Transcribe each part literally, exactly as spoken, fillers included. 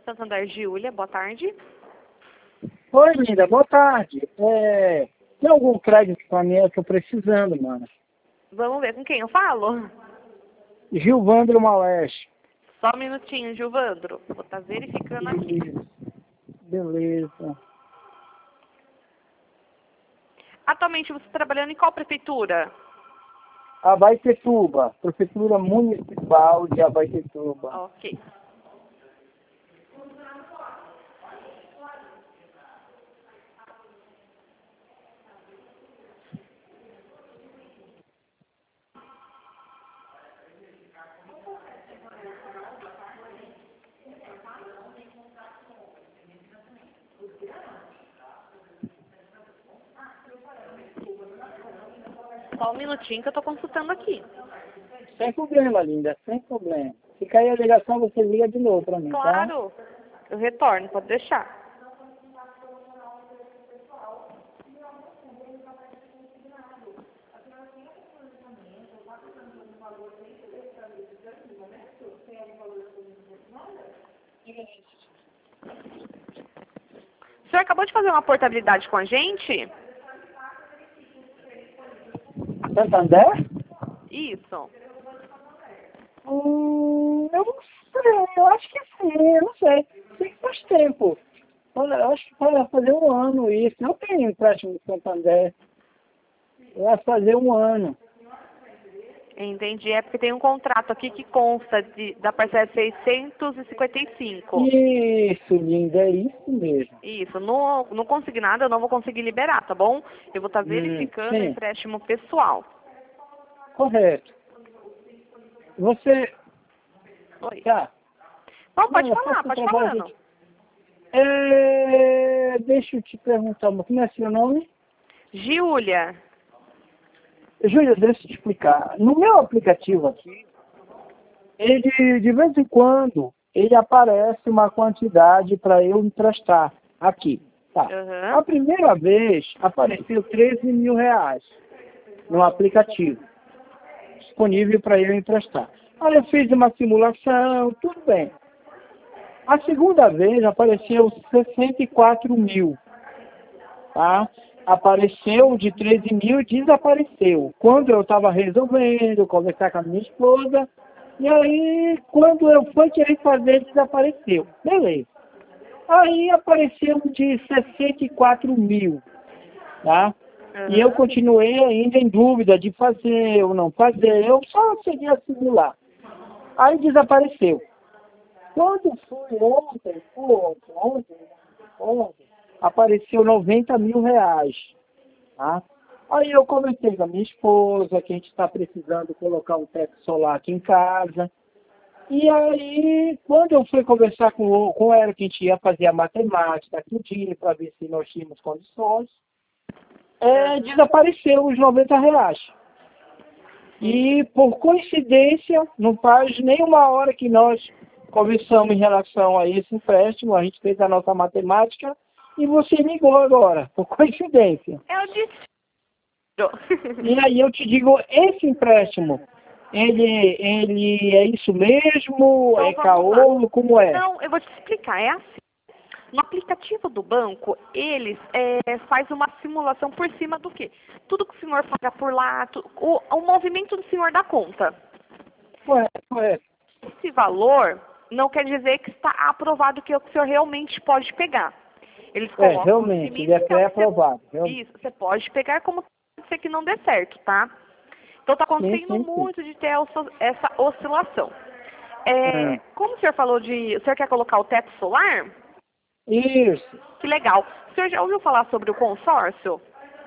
Santander, Giulia, boa tarde. Oi, linda, boa tarde. É, tem algum crédito pra mim? Eu tô precisando, mano. Vamos ver com quem eu falo? Gilvandro Maleste. Só um minutinho, Gilvandro. Vou estar verificando aqui. Isso. Beleza. Atualmente você está trabalhando em qual prefeitura? Abaetetuba, Prefeitura Municipal de Abaetetuba. Ok. Só um minutinho que eu estou consultando aqui. Sem problema, linda, sem problema. Se cair a ligação, você liga de novo pra mim, tá? Claro, eu retorno, pode deixar. O senhor acabou de fazer uma portabilidade com a gente? Santander? Isso. Hum, eu não sei, eu acho que sim, eu não sei. Sei que faz tempo. Olha, eu acho que vai fazer um ano isso. Não tem empréstimo de Santander. Vai fazer um ano. Entendi. É porque tem um contrato aqui que consta de, da parcela seiscentos e cinquenta e cinco. Isso, linda, é isso mesmo. Isso. No, no consignado eu não vou conseguir liberar, tá bom? Eu vou estar Hum, verificando o sim, empréstimo pessoal. correto. Você, Oi. tá. Não, pode Não, eu falar, faço um pode trabalho falando. de... É, deixa eu te perguntar, como é seu nome? Giulia. Júlia, deixa eu te explicar. No meu aplicativo aqui, ele, de vez em quando, ele aparece uma quantidade para eu emprestar aqui. Tá. Uhum. A primeira vez apareceu treze mil reais no aplicativo, disponível para eu emprestar. Aí eu fiz uma simulação, tudo bem. A segunda vez apareceu sessenta e quatro mil. Tá? Apareceu de treze mil e desapareceu. Quando eu estava resolvendo, conversar com a minha esposa, e aí, quando eu fui querer fazer, desapareceu. Beleza. Aí apareceu de sessenta e quatro mil, tá? Uhum. E eu continuei ainda em dúvida de fazer ou não fazer, eu só segui a simular. Aí desapareceu. Quando fui ontem, ontem, ontem, ontem, apareceu noventa mil reais, tá? Aí eu conversei com a minha esposa, que a gente está precisando colocar um teto solar aqui em casa. E aí, quando eu fui conversar com, com ela, que a gente ia fazer a matemática tudinho, para ver se nós tínhamos condições, é, desapareceu os noventa reais. E, por coincidência, não faz nem uma hora que nós conversamos em relação a esse empréstimo, a gente fez a nossa matemática, e você ligou agora, por coincidência. Eu disse. E aí eu te digo, esse empréstimo, ele, ele é isso mesmo? Então, É vamos caolo? Como é? Não, eu vou te explicar. É assim. No aplicativo do banco, eles é, faz uma simulação por cima do quê? Tudo que o senhor paga por lá, tu, o, o movimento do senhor da conta. Ué, ué. Esse valor não quer dizer que está aprovado que o senhor realmente pode pegar. Eles É, colocam realmente, limite, ele é então pré-aprovado. você, isso, você pode pegar como pode ser que não dê certo, tá? Então está Sim, acontecendo sim, sim. muito de ter essa essa oscilação. É, Ah, como o senhor falou de... O senhor quer colocar o teto solar? isso. Que legal. O senhor já ouviu falar sobre o consórcio?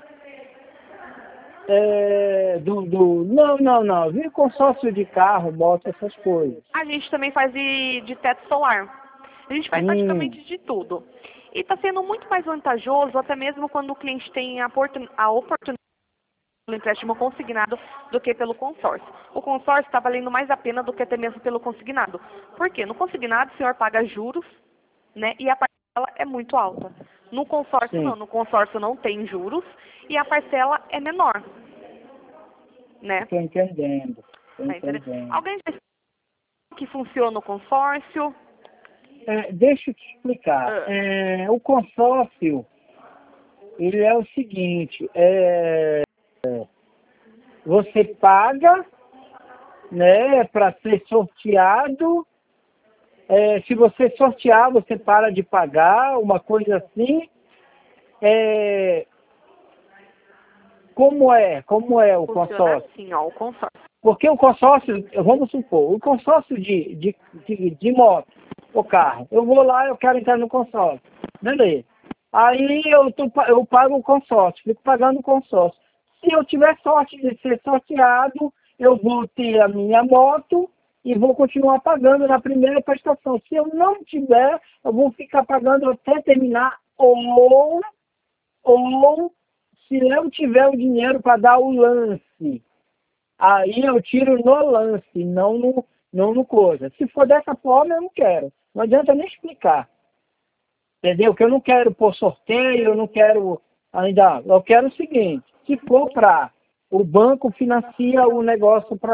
É, do, do, não, não, não. Vi consórcio de carro, moto, essas coisas. A gente também faz de, de teto solar. A gente faz Hum, praticamente de tudo. E está sendo muito mais vantajoso, até mesmo quando o cliente tem a, oportun, a oportunidade do empréstimo consignado do que pelo consórcio. O consórcio está valendo mais a pena do que até mesmo pelo consignado. Por quê? No consignado o senhor paga juros, né? E a parcela é muito alta. No consórcio sim. não. No consórcio não tem juros e a parcela é menor, né? Estou entendendo. Estou Tá entendendo? entendendo. Alguém já explicou que funciona o consórcio? É, deixa eu te explicar. É, o consórcio, ele é o seguinte, é, você paga, né, para ser sorteado. É, se você sortear, você para de pagar, uma coisa assim. É, como é? Como é o Funciona consórcio? assim, ó, o consórcio. Porque o consórcio, vamos supor, o consórcio de, de, de, de moto ou carro, eu vou lá, eu quero entrar no consórcio. Beleza. Aí eu, tô, eu pago o consórcio, fico pagando o consórcio. Se eu tiver sorte de ser sorteado, eu vou ter a minha moto e vou continuar pagando na primeira prestação. Se eu não tiver, eu vou ficar pagando até terminar, ou, ou se eu tiver o dinheiro para dar o lance, aí eu tiro no lance, não no, não no coisa. Se for dessa forma, eu não quero. Não adianta nem explicar. Entendeu? Que eu não quero por sorteio, eu não quero ainda. Eu quero o seguinte, se for para o banco financia o negócio para